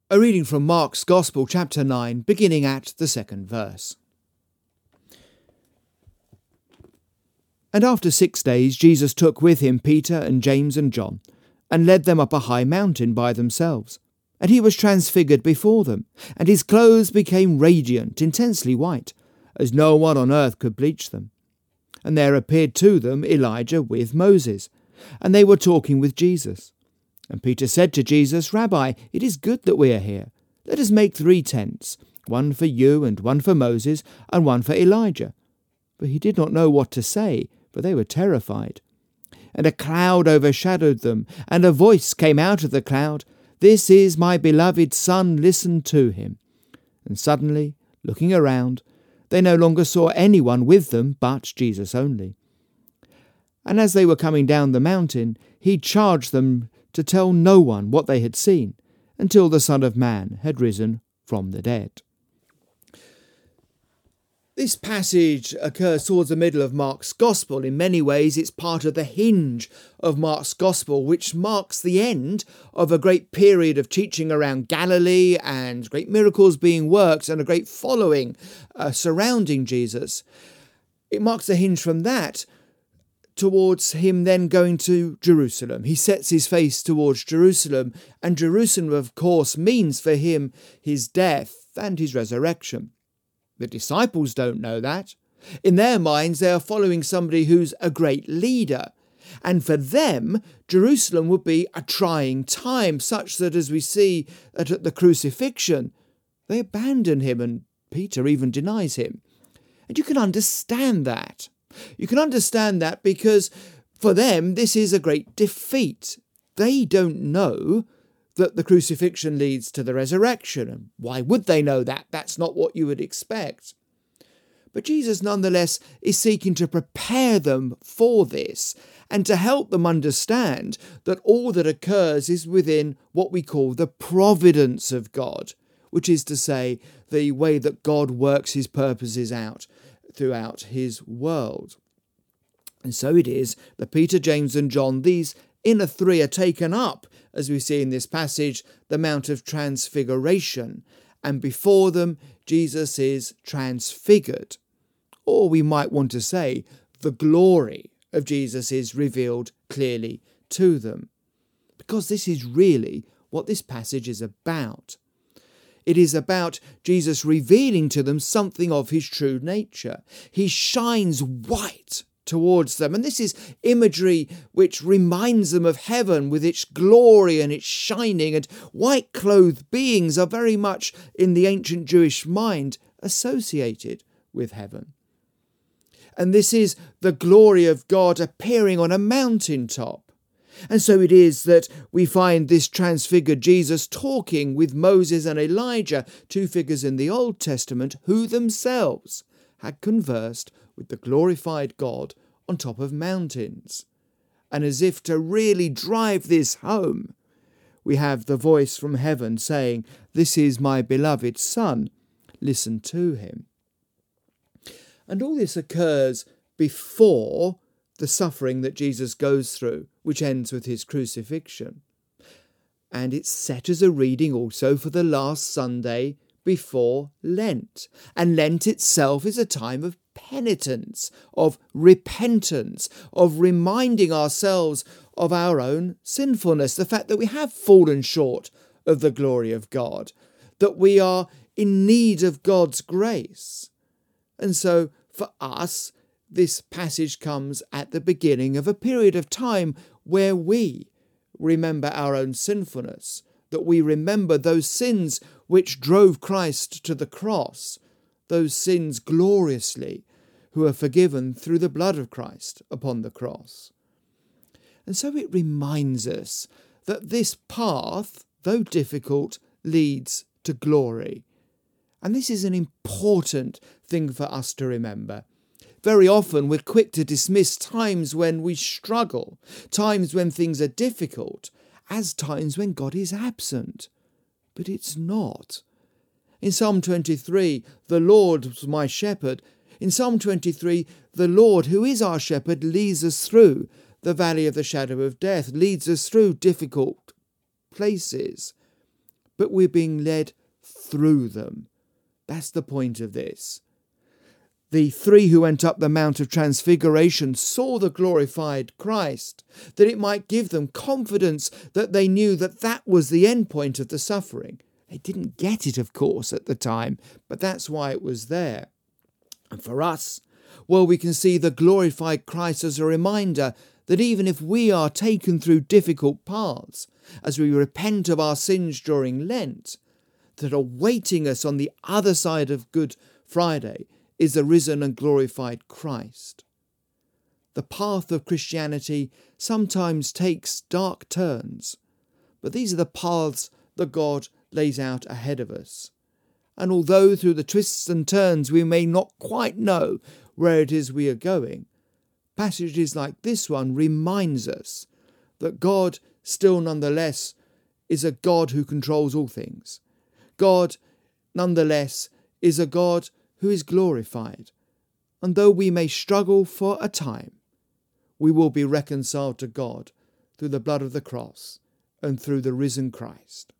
A reading from Mark's Gospel, chapter 9, beginning at the 2nd verse. And after 6 days Jesus took with him Peter and James and John, and led them up a high mountain by themselves. And he was transfigured before them, and his clothes became radiant, intensely white, as no one on earth could bleach them. And there appeared to them Elijah with Moses, and they were talking with Jesus. And Peter said to Jesus, "Rabbi, it is good that we are here. Let us make 3 tents, one for you and one for Moses and one for Elijah." But he did not know what to say, for they were terrified. And a cloud overshadowed them, and a voice came out of the cloud, "This is my beloved Son, listen to him." And suddenly, looking around, they no longer saw anyone with them but Jesus only. And as they were coming down the mountain, he charged them to tell no one what they had seen, until the Son of Man had risen from the dead. This passage occurs towards the middle of Mark's Gospel. In many ways, it's part of the hinge of Mark's Gospel, which marks the end of a great period of teaching around Galilee and great miracles being worked and a great following surrounding Jesus. It marks the hinge from that towards him then going to Jerusalem. He sets his face towards Jerusalem, and Jerusalem, of course, means for him his death and his resurrection. The disciples don't know that. In their minds, they are following somebody who's a great leader. And for them, Jerusalem would be a trying time, such that as we see at the crucifixion, they abandon him, and Peter even denies him. And you can understand that. You can understand that because for them, this is a great defeat. They don't know that the crucifixion leads to the resurrection. And why would they know that? That's not what you would expect. But Jesus, nonetheless, is seeking to prepare them for this and to help them understand that all that occurs is within what we call the providence of God, which is to say, the way that God works his purposes out throughout his world. And so it is that Peter, James and John, these inner 3, are taken up, as we see in this passage, the Mount of Transfiguration, and before them Jesus is transfigured. Or we might want to say the glory of Jesus is revealed clearly to them, because this is really what this passage is about. It is about Jesus revealing to them something of his true nature. He shines white towards them, and this is imagery which reminds them of heaven with its glory and its shining, and white-clothed beings are very much, in the ancient Jewish mind, associated with heaven. And this is the glory of God appearing on a mountaintop. And so it is that we find this transfigured Jesus talking with Moses and Elijah, 2 figures in the Old Testament, who themselves had conversed with the glorified God on top of mountains. And as if to really drive this home, we have the voice from heaven saying, "This is my beloved Son, listen to him." And all this occurs before the suffering that Jesus goes through, which ends with his crucifixion. And it's set as a reading also for the last Sunday before Lent. And Lent itself is a time of penitence, of repentance, of reminding ourselves of our own sinfulness, the fact that we have fallen short of the glory of God, that we are in need of God's grace. And so for us, this passage comes at the beginning of a period of time where we remember our own sinfulness, that we remember those sins which drove Christ to the cross, those sins gloriously, who are forgiven through the blood of Christ upon the cross. And so it reminds us that this path, though difficult, leads to glory. And this is an important thing for us to remember. Very often we're quick to dismiss times when we struggle, times when things are difficult, as times when God is absent. But it's not. In Psalm 23, the Lord was my shepherd. In Psalm 23, the Lord, who is our shepherd, leads us through the valley of the shadow of death, leads us through difficult places. but we're being led through them. That's the point of this. The three who went up the Mount of Transfiguration saw the glorified Christ, that it might give them confidence that they knew that that was the end point of the suffering. They didn't get it, of course, at the time, but that's why it was there. And for us, well, we can see the glorified Christ as a reminder that even if we are taken through difficult paths, as we repent of our sins during Lent, that awaiting us on the other side of Good Friday is the risen and glorified Christ. The path of Christianity sometimes takes dark turns, but these are the paths that God lays out ahead of us. And although through the twists and turns we may not quite know where it is we are going, passages like this one reminds us that God still nonetheless is a God who controls all things. God nonetheless is a God who is glorified. And though we may struggle for a time, we will be reconciled to God through the blood of the cross and through the risen Christ.